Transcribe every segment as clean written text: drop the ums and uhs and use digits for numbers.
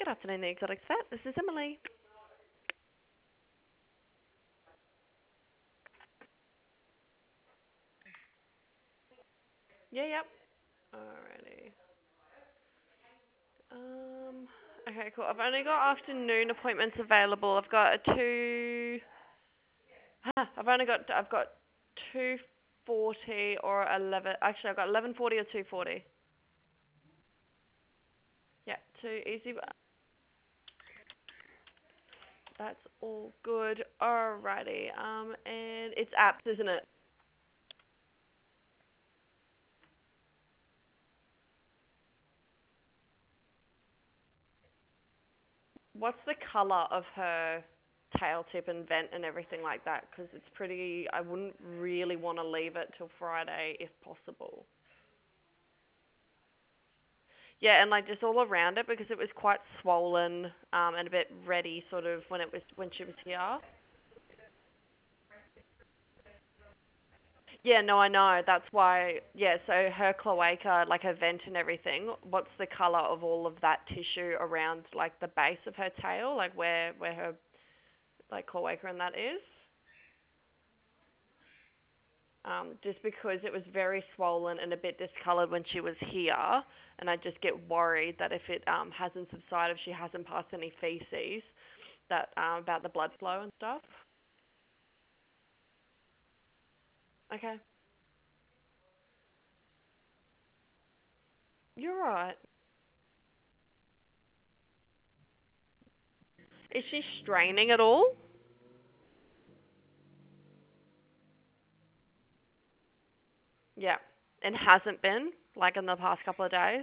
Good afternoon, the Exotic Vet. This is Emily. Yeah, yep. Alrighty. Um, okay, cool. I've only got afternoon appointments available. I've got a two. I've got 2:40 or 11. Actually, I've got 11:40 or 2:40. Yeah, too easy. That's all good. Alrighty. And it's apps, isn't it? What's the color of her tail tip and vent and everything like that? Because it's pretty. I wouldn't really want to leave it till Friday if possible. Yeah, and like just all around it because it was quite swollen and a bit reddy sort of when she was here. Yeah, no, I know. That's why. Yeah, so her cloaca, like her vent and everything. What's the color of all of that tissue around like the base of her tail, like where her like cloaca and that is? Just because it was very swollen and a bit discoloured when she was here, and I just get worried that if it hasn't subsided, if she hasn't passed any feces, that about the blood flow and stuff. Okay, you're right. Is she straining at all? Yeah, and hasn't been like in the past couple of days.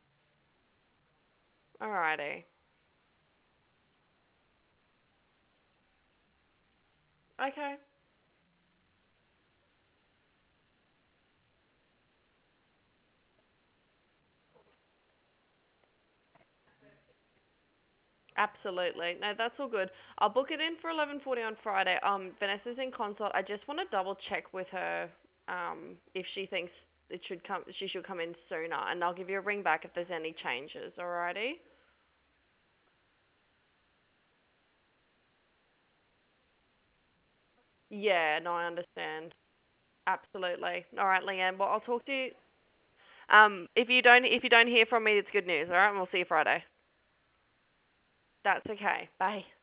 Alrighty. Okay. Absolutely. No, that's all good. I'll book it in for 11:40 on Friday. Vanessa's in consult. I just want to double check with her if she thinks she should come in sooner, and I'll give you a ring back if there's any changes. Alrighty? Yeah, no, I understand. Absolutely. All right, Leanne. Well, I'll talk to you. If you don't hear from me, it's good news. All right, and we'll see you Friday. That's okay. Bye.